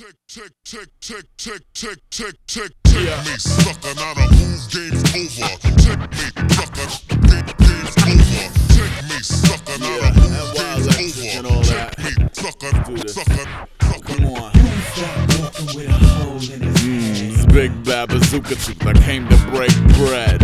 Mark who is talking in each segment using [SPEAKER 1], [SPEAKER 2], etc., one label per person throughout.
[SPEAKER 1] Tick, tick, tick, tick, tick, tick, tick, tick, tick me, sucker, now the move game's over. Tick me, sucker, game's over. Tick me, sucker, now the move game's over. Tick me, sucker.
[SPEAKER 2] Come on. It's Big Bad Bazooka Tooth, I came to break bread.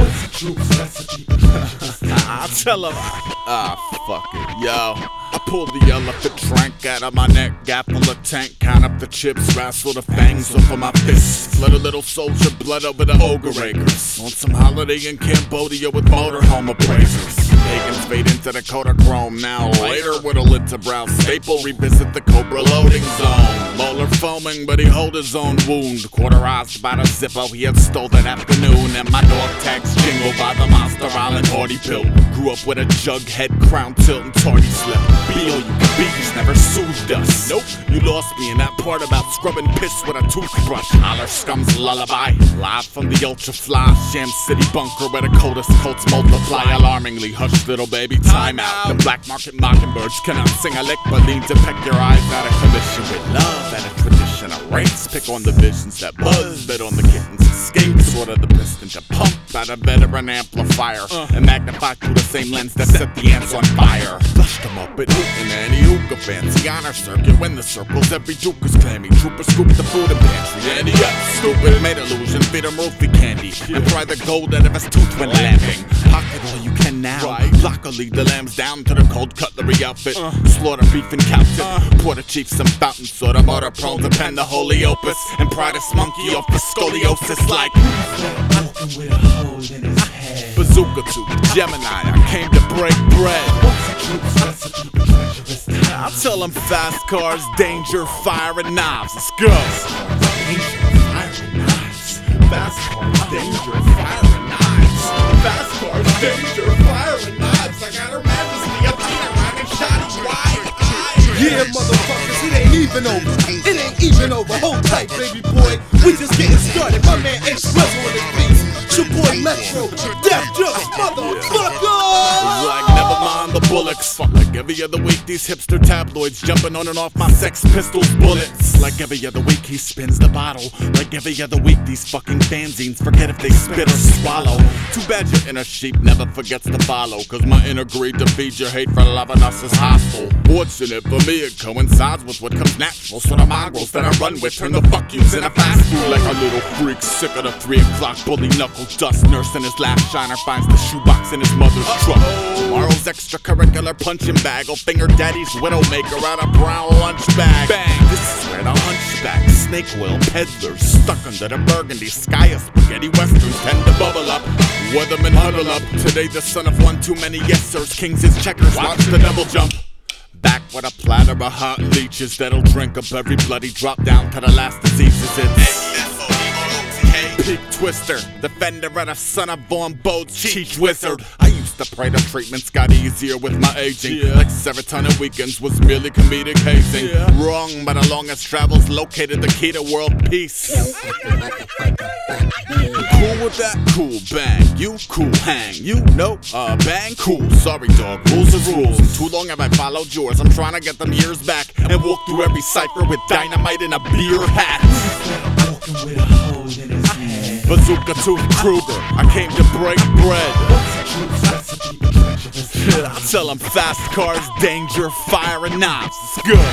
[SPEAKER 2] I tell him, fuck it, yo. I pulled the elephant trunk out of my neck, gap full of tank, count up the chips, wrestle the fangs off of my fists. Let a little soldier blood over the ogre acres. On some holiday in Cambodia with motorhome appraisers. Pagans fade into the Kodachrome. Now later with a lit brow staple, revisit the Cobra loading zone. Molar foaming, but he hold his own wound. Quarterized by the Zippo he had stole that afternoon. And my dog tags jingle by the Monster Island Hardy pill. Grew up with a jug head, crown tilt, and tardy slip. Beal, you bees never soothed us. Nope, you lost me in that part about scrubbing piss with a toothbrush. Holler scum's lullaby, live from the ultra fly Sham City bunker where the coldest cults multiply. Alarmingly, hush little baby, time out. The black market mockingbirds cannot sing a lick, but lean to peck your eyes out of commission with love and a tradition of race. Pick on the visions that buzz, bet on the kittens escape. Sort of the piston to pump out a veteran amplifier and magnify through the same lens that set the ants on fire. Flushed them up at Hootin' Annie Hookah fancy honor circuit. When the circles, every Duke is clammy. Troopers scoop the food and pantry. Andy up, stupid, made illusion, feed him roofie candy. And pry the gold out of his tooth when laughing. Pocket all you can now. Luckily, the lamb's down to the cold cutlery outfit. Slaughter beef and cow tip. Pour the chief some fountain soda, motor prone to pen the holy opus. And pry this monkey off the scoliosis like
[SPEAKER 3] walking with a hole in his head.
[SPEAKER 2] Bazooka Tooth, Gemini, I came to break bread. I tell them fast cars, danger, fire, and knives. Let's go. Fast cars, danger, fire, and knives. Fast cars, danger, fire, and knives. I got her majesty up here, rockin' shotty wide.
[SPEAKER 4] Yeah, motherfuckers, it ain't even over. It ain't even over. Hold tight, baby boy. We just getting started. My man H. Rizzle in the beats. It's your boy Metro. Death Jokes, motherfucker.
[SPEAKER 2] Like, never mind the bullocks. Like every other week, these hipster tabloids jumping on and off my Sex Pistols bullets. Like every other week, he spins the bottle. Like every other week, these fucking fanzines forget if they spit or swallow. Too bad your inner sheep never forgets to follow. Cause my inner greed to feed your hate for loving us is hostile. Fortunate for me, it coincides with what comes natural. So the mongrels that I run with turn the fuck yous into fast food. Like a little freak sick of the 3 o'clock bully knuckle dust. Nurse in his last shiner finds the shoebox in his mother's truck. Tomorrow's extracurricular punching bag will finger daddy's widowmaker out a brown lunch bag. Bang! This is where the hunchback, snake oil peddlers stuck under the burgundy sky of spaghetti westerns tend to bubble up. Weathermen huddle up. Today the son of one too many yes sirs. Kings is checkers. Watch the double jump. Back with a platter of hot leeches that'll drink up every bloody drop down to the last diseases. It's Pig Twister, defender and a son of Von Bode's cheech wizard. I used to pray the treatments got easier with my aging. Like serotonin weekends was merely comedic hazing. Wrong, but the longest travels located the key to world peace. Cool with that? Cool, bang. You cool, hang. You know, bang, cool. Sorry, dog, rules is rules. And too long have I followed yours. I'm trying to get them years back and walk through every cipher with dynamite in a beer hat.
[SPEAKER 3] Walking with a hole in his head.
[SPEAKER 2] Bazooka Tooth Kruger, I came to break bread. I tell them fast cars, danger, fire, and knives. It's good.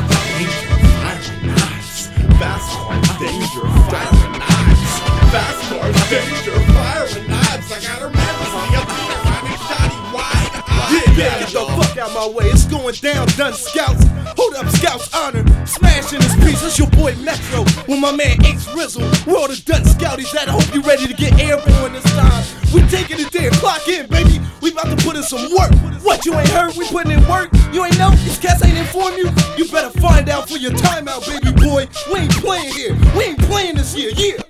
[SPEAKER 2] Fast cars, danger, fire, and knives. Fast cars, danger, fire, and knives. I got her majesty up here, rhyming shoddy wide.
[SPEAKER 4] Yeah, get the fuck out my way. It's going down, done scouts. Hold up, scouts honor. Smashing this piece. It's your boy Metro with my man H. Rizzle. We're all the done scouties that I hope you ready to get airborne this time. We taking it there. Clock in, baby. We about to put in some work. What, you ain't heard? We putting in work. You ain't know? These cats ain't informed you? You better find out for your timeout, baby boy. We ain't playing here. We ain't playing this year. Yeah.